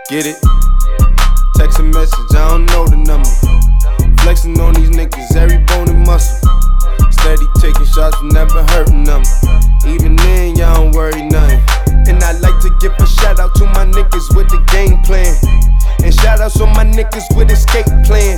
Get it? Text a message, I don't know the number. Flexing on these niggas, every bone and muscle. Steady taking shots, never hurting them. Even then, y'all don't worry nothing. And I like to give a shout out to my niggas with the game plan. And shout outs on my niggas with escape plans.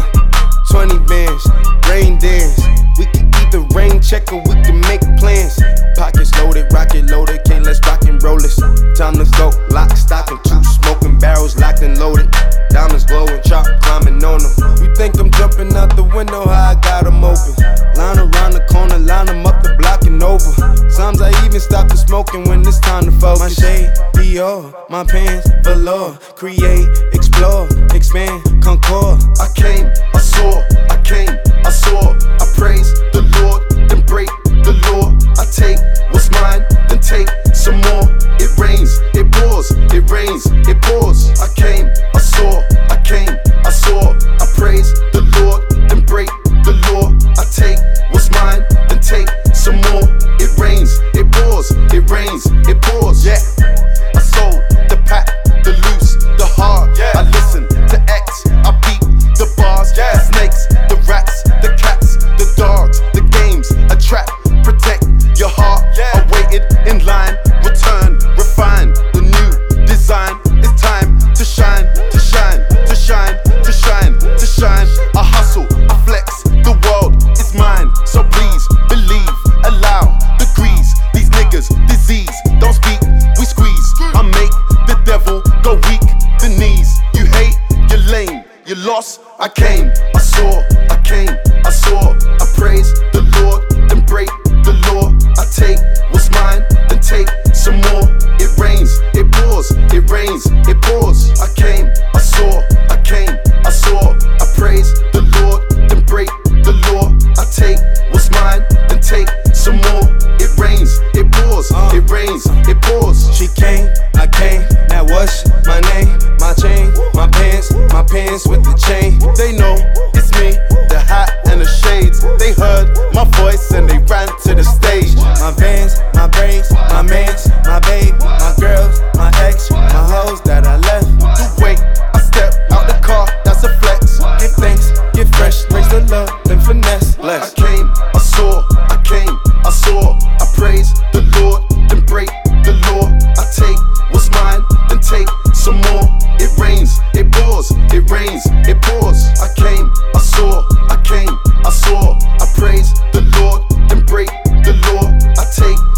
20 bands, rain dance. We can either rain check or we can make plans. Pockets loaded, rocket loaded, okay, let's rock and roll this. Time to go, lock, stock, and 2 smoking barrels locked and loaded. Diamonds glowing, chop climbing on them. You think I'm jumping out the window, how I got them open. Line around the corner, line them up the block and over. Sometimes I even stop the smoking when it's time to focus. My shade, Dior, my pants, velour. Create, explore, expand, concord. I came, I saw, I came, I saw. I praise the Lord, then break the law. I take what's mine, then take some more. It rains, it pours, it rains, it pours. I came, I saw, I came, I saw. I praise the Lord, then break the law. I take what's mine, then take some more. It rains, it pours, it rains, it pours. Yeah, I sold the pack, the loose, the hard. Yeah. I listen to X, I beat the bars. Yeah. The snakes, the rats, the cats, the dogs, the games, a trap. Protect your heart. Yeah. I waited in line, return, refine the new design. It's time to shine, to shine, to shine, to shine, to shine. I hustle, I flex, the world is mine. So please believe, allow degrees. These niggas, disease, don't speak, we squeeze. I make the devil go weak, the knees. You hate, you're lame, you lost. I came, I saw, I came, I saw. I praise the Lord, then break the law. I take what's mine, then take some more. It rains, it pours, it rains, it pours. I came, I saw, I came, I saw. I praise the Lord, then break the law. I take what's mine, then take some more. It rains, it pours, it rains, it pours. She came, I came, now what's my name? My chain, my pants with the chain. They know it's me, the hat and the shades. They heard my voice and they ran to the stage. My vans, my braids, my mans, my babe, my girls, my ex, my hoes that I left. The way I step out the car, that's a flex. Give thanks, get fresh, raise the love, then finesse. Bless. I came, I saw, I came, I saw. I praise the Lord, then break the law. I take what's mine, then take some more. It rains, it pours, it rains, it pours. I came, I saw, I came, I saw. I praise the Lord, then break the law. I take